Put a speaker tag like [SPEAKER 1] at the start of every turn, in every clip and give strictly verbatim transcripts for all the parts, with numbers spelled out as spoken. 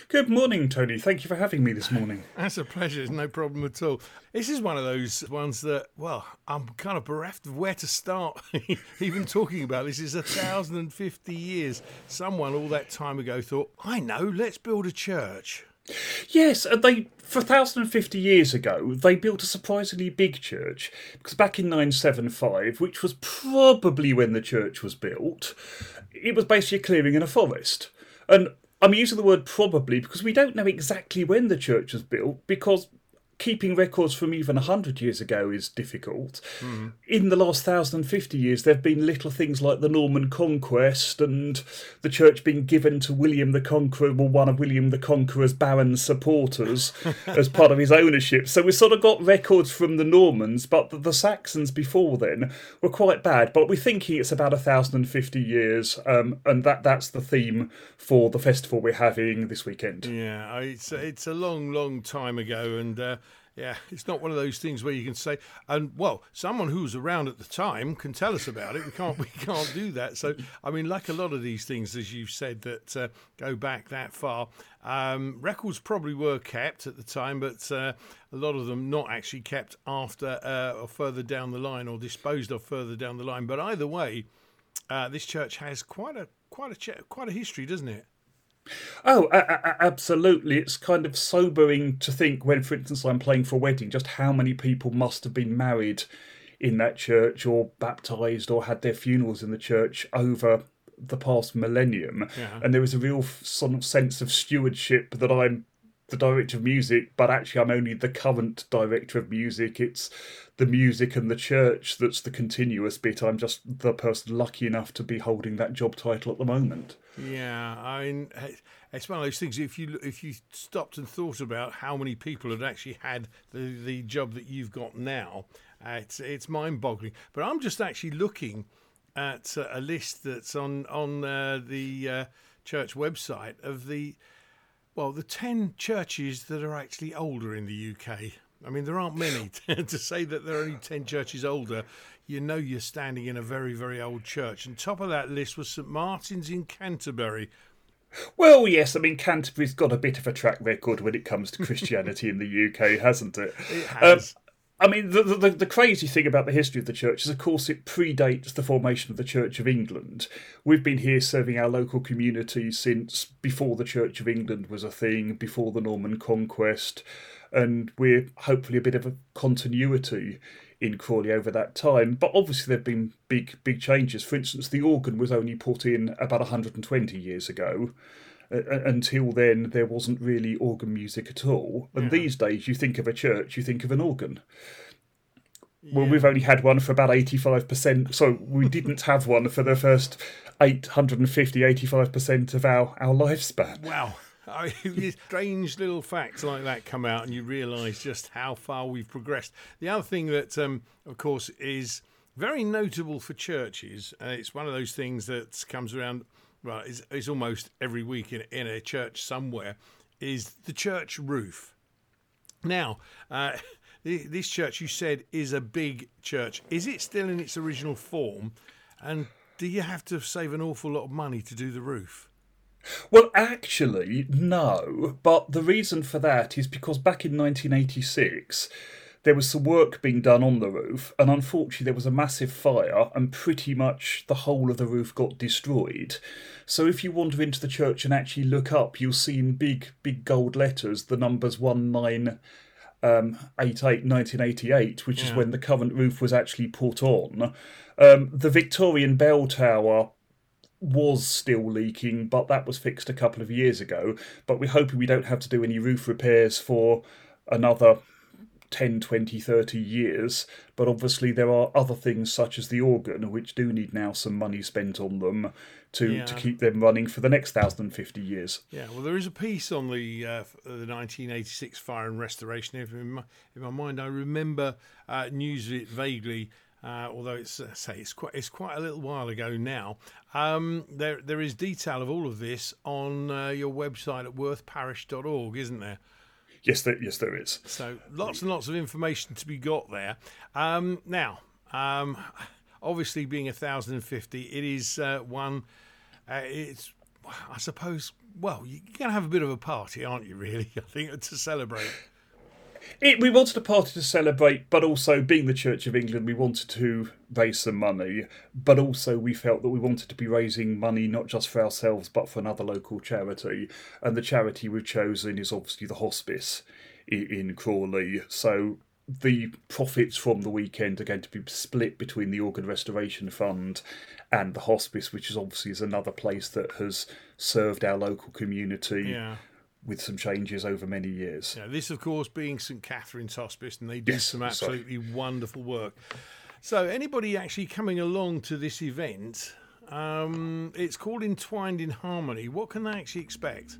[SPEAKER 1] Good morning, Tony. Thank you for having me this morning.
[SPEAKER 2] That's a pleasure. It's no problem at all. This is one of those ones that, well, I'm kind of bereft of where to start. Even talking about this is one thousand fifty years. Someone all that time ago thought, I know, let's build a church.
[SPEAKER 1] Yes, and they for one thousand fifty years ago, they built a surprisingly big church. Because back in nine seventy-five, which was probably when the church was built, it was basically a clearing in a forest. And I'm using the word probably because we don't know exactly when the church was built, because keeping records from even one hundred years ago is difficult. Mm. In the last one thousand fifty years, there have been little things like the Norman Conquest and the church being given to William the Conqueror, well, one of William the Conqueror's barons' supporters, as part of his ownership. So we've sort of got records from the Normans, but the, the Saxons before then were quite bad. But we're thinking it's about one thousand fifty years, um, and that that's the theme for the festival we're having this weekend.
[SPEAKER 2] Yeah, it's, it's a long, long time ago, and... Uh, Yeah, it's not one of those things where you can say, and well, someone who was around at the time can tell us about it. We can't, we can't do that. So, I mean, like a lot of these things, as you've said, that uh, go back that far, um, records probably were kept at the time, but uh, a lot of them not actually kept after uh, or further down the line, or disposed of further down the line. But either way, uh, this church has quite a quite a ch- quite a history, doesn't it?
[SPEAKER 1] Oh, a- a- absolutely. It's kind of sobering to think when, for instance, I'm playing for a wedding, just how many people must have been married in that church or baptised or had their funerals in the church over the past millennium.
[SPEAKER 2] Yeah.
[SPEAKER 1] And there is a real sort of sense of stewardship that I'm the director of music, but actually I'm only the current director of music. It's the music and the church that's the continuous bit. I'm just the person lucky enough to be holding that job title at the moment.
[SPEAKER 2] Yeah, I mean, it's one of those things. If you if you stopped and thought about how many people had actually had the, the job that you've got now, uh, it's it's mind-boggling. But I'm just actually looking at uh, a list that's on on uh, the uh, church website of the well the ten churches that are actually older in the U K. I mean, there aren't many. To say that there are only ten churches older, you know you're standing in a very, very old church. And top of that list was St Martin's in Canterbury.
[SPEAKER 1] Well, yes, I mean, Canterbury's got a bit of a track record when it comes to Christianity in the U K, hasn't it?
[SPEAKER 2] It has.
[SPEAKER 1] Um, I mean, the, the the crazy thing about the history of the church is, of course, it predates the formation of the Church of England. We've been here serving our local community since before the Church of England was a thing, before the Norman Conquest, and we're hopefully a bit of a continuity in Crawley over that time. But obviously there have been big, big changes. For instance, the organ was only put in about one hundred twenty years ago. Uh, until then, there wasn't really organ music at all. And yeah. These days, you think of a church, you think of an organ. Yeah. Well, we've only had one for about eighty-five percent. So we didn't have one for the first eight hundred fifty, eighty-five percent of our, our lifespan.
[SPEAKER 2] Wow. I mean, strange little facts like that come out and you realise just how far we've progressed. The other thing that, um, of course, is very notable for churches, uh, it's one of those things that comes around, well, it's, it's almost every week in, in a church somewhere, is the church roof. Now, uh, this church, you said, is a big church. Is it still in its original form? And do you have to save an awful lot of money to do the roof?
[SPEAKER 1] Well, actually, no. But the reason for that is because back in nineteen eighty-six, there was some work being done on the roof, and unfortunately there was a massive fire, and pretty much the whole of the roof got destroyed. So if you wander into the church and actually look up, you'll see in big, big gold letters the numbers one nine eight eight nineteen eighty-eight, which yeah. is when the current roof was actually put on. Um, the Victorian bell tower was still leaking, but that was fixed a couple of years ago. But we're hoping we don't have to do any roof repairs for another ten, twenty, thirty years. But obviously there are other things such as the organ, which do need now some money spent on them to,
[SPEAKER 2] yeah.
[SPEAKER 1] to keep them running for the next one thousand fifty years.
[SPEAKER 2] Yeah, well, there is a piece on the uh, the nineteen eighty-six fire and restoration. In my, in my mind, I remember uh, news of it vaguely. Uh, although it's uh, say it's quite it's quite a little while ago now. Um, there there is detail of all of this on uh, your website at worth parish dot org, isn't there?
[SPEAKER 1] Yes, there, yes, there is.
[SPEAKER 2] So lots and lots of information to be got there. Um, now, um, obviously, being one thousand fifty, it is uh, one. Uh, it's I suppose well, you're going to have a bit of a party, aren't you, really? I think, to celebrate.
[SPEAKER 1] It, we wanted a party to celebrate, but also, being the Church of England, we wanted to raise some money, but also we felt that we wanted to be raising money not just for ourselves, but for another local charity. And the charity we've chosen is obviously the hospice in, in Crawley. So the profits from the weekend are going to be split between the Organ Restoration Fund and the hospice, which is obviously is another place that has served our local community.
[SPEAKER 2] Yeah.
[SPEAKER 1] With some changes over many years.
[SPEAKER 2] Yeah, this, of course, being St Catherine's Hospice, and they do
[SPEAKER 1] Yes,
[SPEAKER 2] some absolutely sorry. wonderful work. So anybody actually coming along to this event, um, it's called Entwined in Harmony. What can they actually expect?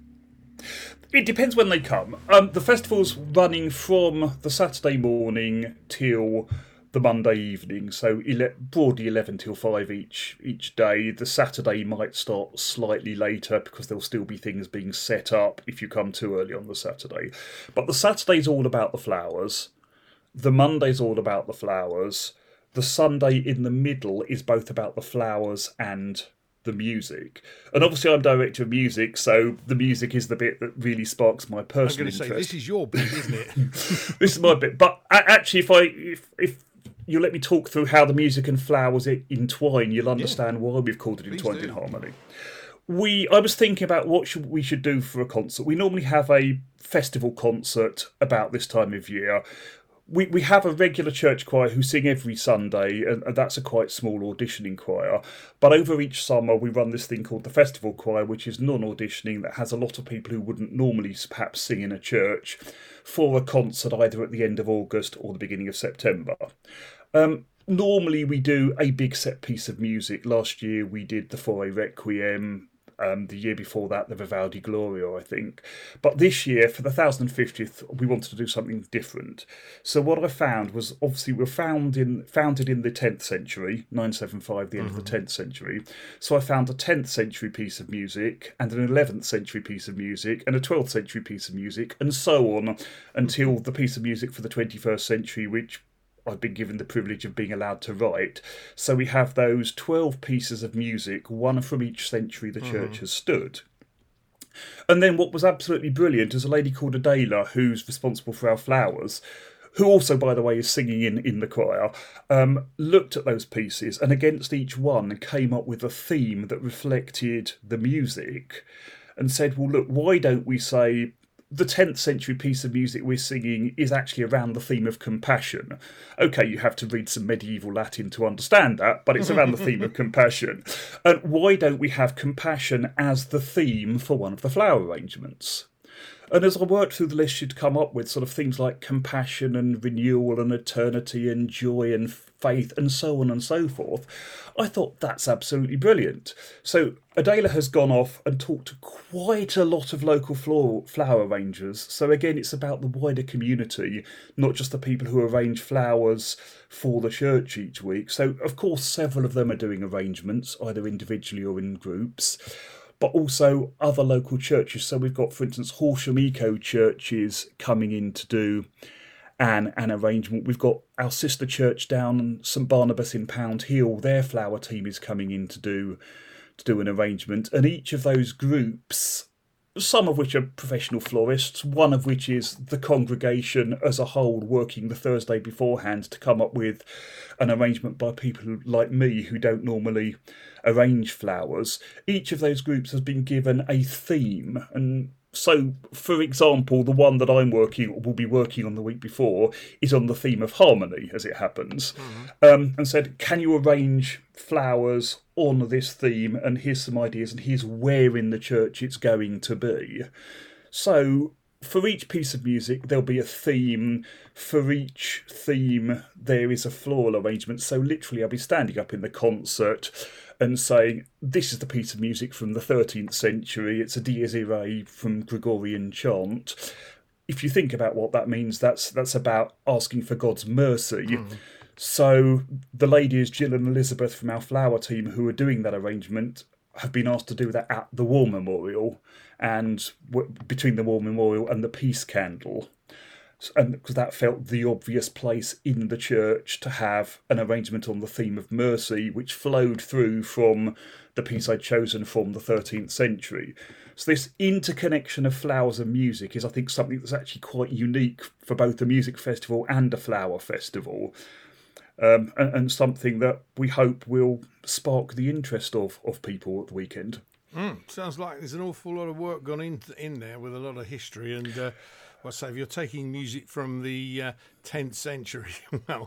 [SPEAKER 1] It depends when they come. Um, the festival's running from the Saturday morning till the Monday evening, so ele- broadly eleven till five each each day. The Saturday might start slightly later because there'll still be things being set up if you come too early on the Saturday. But the Saturday's all about the flowers. The Monday's all about the flowers. The Sunday in the middle is both about the flowers and the music. And obviously I'm director of music, so the music is the bit that really sparks my personal interest.
[SPEAKER 2] I'm going to say, this is your bit, isn't it?
[SPEAKER 1] This is my bit. But actually, if I if if you let me talk through how the music and flowers entwine, you'll understand yeah. why we've called it Entwined in Harmony. We, I was thinking about what should, we should do for a concert. We normally have a festival concert about this time of year. We we have a regular church choir who sing every Sunday, and, and that's a quite small auditioning choir. But over each summer, we run this thing called the Festival Choir, which is non-auditioning, that has a lot of people who wouldn't normally perhaps sing in a church, for a concert either at the end of August or the beginning of September. Um, normally we do a big set piece of music. Last year we did the Fauré Requiem, um, the year before that the Vivaldi Gloria, I think. But this year, for the one thousand fiftieth, we wanted to do something different. So what I found was, obviously we're found in, founded in the tenth century, nine seventy-five, the end mm-hmm. of the tenth century. So I found a tenth century piece of music, and an eleventh century piece of music, and a twelfth century piece of music, and so on, until the piece of music for the twenty-first century, which I've been given the privilege of being allowed to write. So we have those twelve pieces of music, one from each century the mm. church has stood. And then what was absolutely brilliant is a lady called Adela, who's responsible for our flowers, who also, by the way, is singing in, in the choir, um, looked at those pieces and against each one came up with a theme that reflected the music and said, well, look, why don't we say the tenth century piece of music we're singing is actually around the theme of compassion. Okay, you have to read some medieval Latin to understand that, but it's around the theme of compassion. And why don't we have compassion as the theme for one of the flower arrangements? And as I worked through the list, you'd come up with sort of things like compassion and renewal and eternity and joy and faith and so on and so forth. I thought that's absolutely brilliant. So Adela has gone off and talked to quite a lot of local floral, flower arrangers. So again, it's about the wider community, not just the people who arrange flowers for the church each week. So of course, several of them are doing arrangements, either individually or in groups, but also other local churches. So we've got, for instance, Horsham Eco Churches coming in to do an, an arrangement. We've got our sister church down St Barnabas in Pound Hill. Their flower team is coming in to do to do an arrangement. And each of those groups, some of which are professional florists, one of which is the congregation as a whole working the Thursday beforehand to come up with an arrangement by people who, like me, who don't normally arrange flowers. Each of those groups has been given a theme, and so, for example, the one that I'm working, will be working on the week before, is on the theme of harmony, as it happens, mm-hmm. um, and said, can you arrange flowers on this theme, and here's some ideas, and here's where in the church it's going to be. So, for each piece of music, there'll be a theme. For each theme, there is a floral arrangement. So literally, I'll be standing up in the concert and saying, this is the piece of music from the thirteenth century. It's a Dies Irae from Gregorian chant. If you think about what that means, that's that's about asking for God's mercy. Mm. So the ladies, Jill and Elizabeth from our flower team, who are doing that arrangement, have been asked to do that at the War Memorial, and w- between the War Memorial and the Peace Candle. And because that felt the obvious place in the church to have an arrangement on the theme of mercy, which flowed through from the piece I'd chosen from the thirteenth century. So this interconnection of flowers and music is, I think, something that's actually quite unique for both a music festival and a flower festival, um, and, and something that we hope will spark the interest of, of people at the weekend.
[SPEAKER 2] Mm, sounds like there's an awful lot of work gone in, in there with a lot of history. And uh, well, say if you're taking music from the uh, tenth century, well,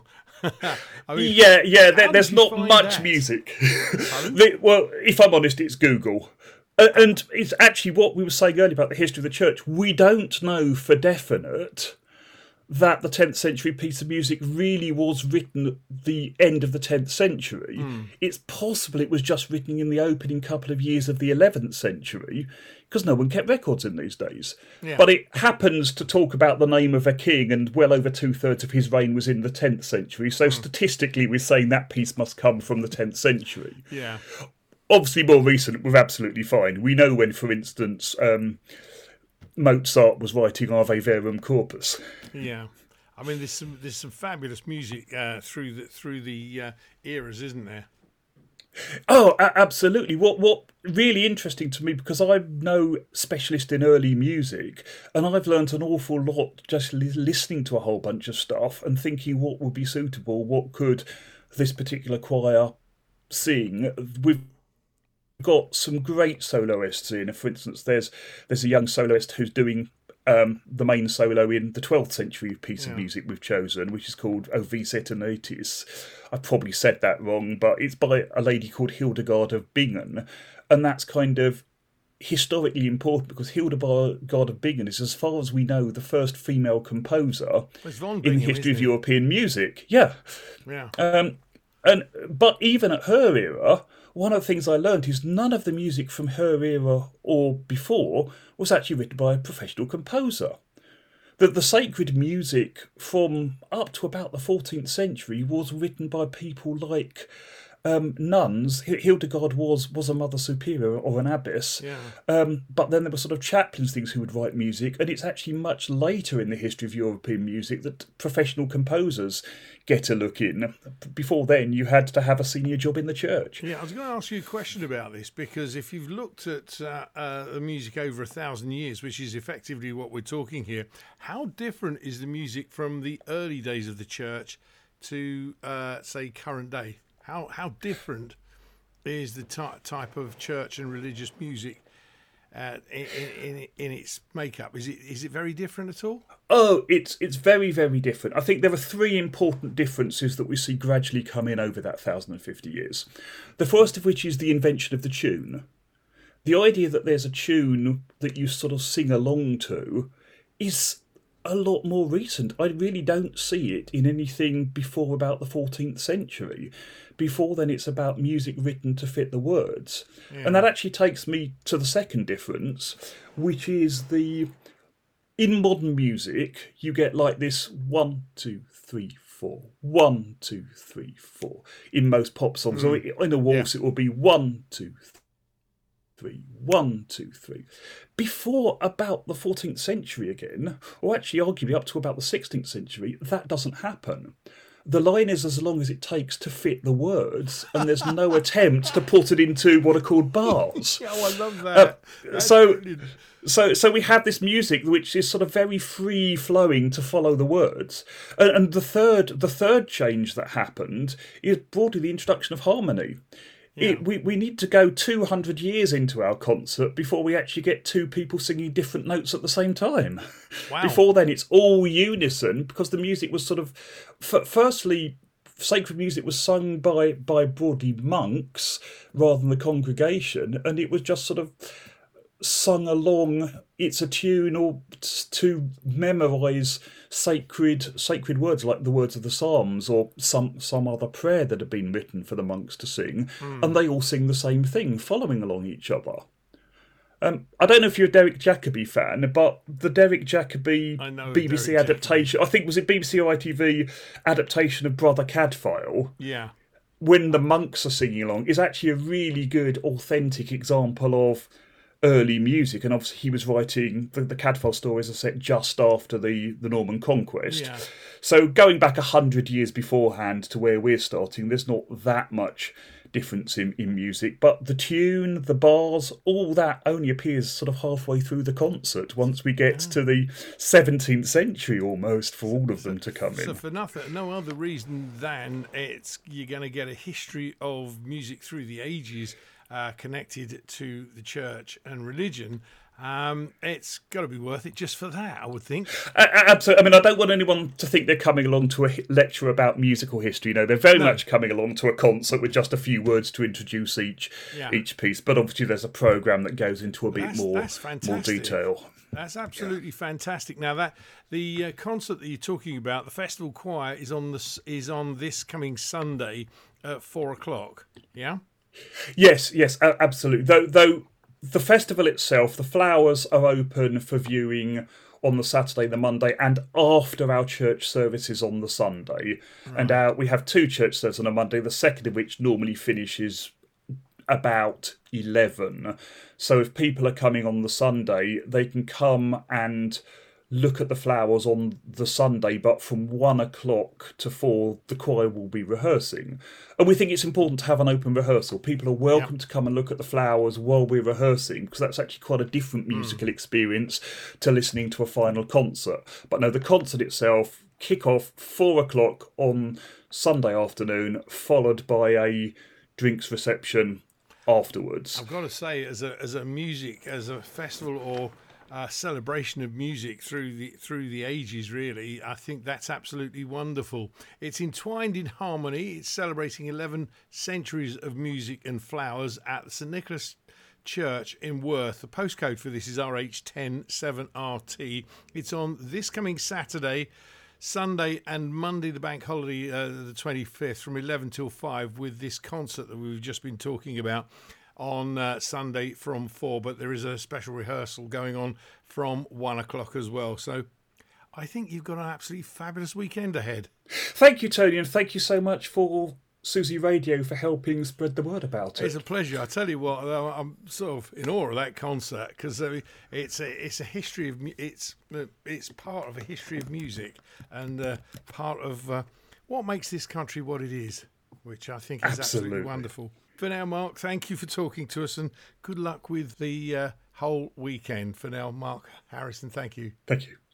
[SPEAKER 2] I mean,
[SPEAKER 1] yeah, yeah, there, there's not
[SPEAKER 2] find
[SPEAKER 1] much
[SPEAKER 2] that?
[SPEAKER 1] music. the, well, if I'm honest, it's Google. Uh, and it's actually what we were saying earlier about the history of the church. We don't know for definite that the tenth century piece of music really was written at the end of the tenth century. Mm. It's possible it was just written in the opening couple of years of the eleventh century, because no one kept records in these days. Yeah. But it happens to talk about the name of a king, and well over two-thirds of his reign was in the tenth century, so mm. statistically we're saying that piece must come from the tenth century.
[SPEAKER 2] Yeah.
[SPEAKER 1] Obviously more recent, we're absolutely fine. We know when, for instance, um, Mozart was writing Ave Verum Corpus.
[SPEAKER 2] Yeah, I mean, there's some there's some fabulous music uh, through the through the uh, eras, isn't there?
[SPEAKER 1] Oh, a- absolutely. What what really interesting to me, because I'm no specialist in early music, and I've learnt an awful lot just li- listening to a whole bunch of stuff and thinking what would be suitable, what could this particular choir sing. We've got some great soloists in. For instance, there's there's a young soloist who's doing um, the main solo in the twelfth century piece yeah. of music we've chosen, which is called O Vis Aeternatis. I probably said that wrong, but it's by a lady called Hildegard of Bingen, and that's kind of historically important because Hildegard of Bingen is, as far as we know, the first female composer
[SPEAKER 2] Bingham,
[SPEAKER 1] in the history of European music. Yeah,
[SPEAKER 2] yeah.
[SPEAKER 1] Um, and but even at her era, one of the things I learned is none of the music from her era or before was actually written by a professional composer. That the sacred music from up to about the fourteenth century was written by people like um, nuns. Hildegard was was a mother superior or an abbess,
[SPEAKER 2] yeah.
[SPEAKER 1] um, but then there were sort of chaplains, things who would write music, and it's actually much later in the history of European music that professional composers get a look in. Before then, you had to have a senior job in the church.
[SPEAKER 2] Yeah, I was going to ask you a question about this, because if you've looked at uh, uh, the music over a thousand years, which is effectively what we're talking here, how different is the music from the early days of the church to, uh, say, current day? How how different is the ty- type of church and religious music uh, in, in in its makeup? Is it is it very different at all?
[SPEAKER 1] Oh, it's it's very, very different. I think there are three important differences that we see gradually come in over that one thousand fifty years. The first of which is the invention of the tune. The idea that there's a tune that you sort of sing along to is a lot more recent. I really don't see it in anything before about the fourteenth century. Before then, it's about music written to fit the words. Yeah. And that actually takes me to the second difference, which is the... In modern music, you get like this one, two, three, four, one, two, three, four. In most pop songs, mm. or in a waltz, yeah. it will be one, two, three, one, two, three. Before about the fourteenth century again, or actually arguably up to about the sixteenth century, that doesn't happen. The line is as long as it takes to fit the words, and there's no attempt to put it into what are called bars.
[SPEAKER 2] Oh, I love that.
[SPEAKER 1] Uh, so, so, so we have this music which is sort of very free flowing to follow the words. And, and the third, the third change that happened is broadly the introduction of harmony. Yeah. It, we, we need to go two hundred years into our concert before we actually get two people singing different notes at the same time.
[SPEAKER 2] Wow.
[SPEAKER 1] Before then, it's all unison because the music was sort of... F- firstly, sacred music was sung by, by broadly monks rather than the congregation, and it was just sort of sung along. It's a tune or to memorise sacred sacred words like the words of the Psalms or some some other prayer that had been written for the monks to sing, mm. and they all sing the same thing, following along each other. Um, I don't know if you're a Derek Jacobi fan, but the Derek Jacobi B B C
[SPEAKER 2] Derek
[SPEAKER 1] adaptation,
[SPEAKER 2] Jacobi.
[SPEAKER 1] I think was it B B C or I T V adaptation of Brother Cadfael?
[SPEAKER 2] Yeah.
[SPEAKER 1] When the monks are singing along, is actually a really good, authentic example of early music, and obviously he was writing the, the Cadfael stories are set just after the, the Norman conquest.
[SPEAKER 2] Yeah.
[SPEAKER 1] So going back a hundred years beforehand to where we're starting, there's not that much difference in, in music, but the tune, the bars, all that only appears sort of halfway through the concert once we get yeah. to the seventeenth century almost for all of them to come
[SPEAKER 2] so
[SPEAKER 1] in.
[SPEAKER 2] So for nothing, no other reason than it's you're going to get a history of music through the ages uh, connected to the church and religion. Um, it's got to be worth it just for that, I would think.
[SPEAKER 1] Uh, absolutely. I mean, I don't want anyone to think they're coming along to a lecture about musical history. You know, they're very no. much coming along to a concert with just a few words to introduce each yeah. each piece. But obviously, there's a programme that goes into a bit
[SPEAKER 2] that's,
[SPEAKER 1] more
[SPEAKER 2] that's
[SPEAKER 1] more detail.
[SPEAKER 2] That's absolutely yeah. fantastic. Now that the uh, concert that you're talking about, the festival choir is on this is on this coming Sunday at four o'clock. Yeah.
[SPEAKER 1] Yes. Yes. Absolutely. Though. Though. The festival itself, the flowers are open for viewing on the Saturday, the Monday, and after our church services on the Sunday. Right. And our, we have two church services on a Monday, the second of which normally finishes about eleven. So if people are coming on the Sunday, they can come and look at the flowers on the Sunday, but from one o'clock to four, the choir will be rehearsing. And we think it's important to have an open rehearsal. People are welcome yeah. to come and look at the flowers while we're rehearsing, because that's actually quite a different musical mm. experience to listening to a final concert. But no, the concert itself, kick off four o'clock on Sunday afternoon, followed by a drinks reception afterwards.
[SPEAKER 2] I've got to say, as a as a music, as a festival or Uh, celebration of music through the through the ages, really, I think that's absolutely wonderful. It's entwined in harmony. It's celebrating eleven centuries of music and flowers at St Nicholas Church in Worth. The postcode for this is R H one zero seven R T. It's on this coming Saturday, Sunday and Monday, the bank holiday, uh, the twenty-fifth, from eleven till five, with this concert that we've just been talking about on uh, Sunday from four, but there is a special rehearsal going on from one o'clock as well. So I think you've got an absolutely fabulous weekend ahead.
[SPEAKER 1] Thank you, Tony, and thank you so much for Susie Radio for helping spread the word about it.
[SPEAKER 2] It's a pleasure. I tell you what, I'm sort of in awe of that concert, because it's a it's a history of it's it's part of a history of music, and uh, part of uh, what makes this country what it is, which I think is absolutely, absolutely wonderful. For now, Mark, thank you for talking to us, and good luck with the uh, whole weekend. For now, Mark Harrison, thank you.
[SPEAKER 1] Thank you.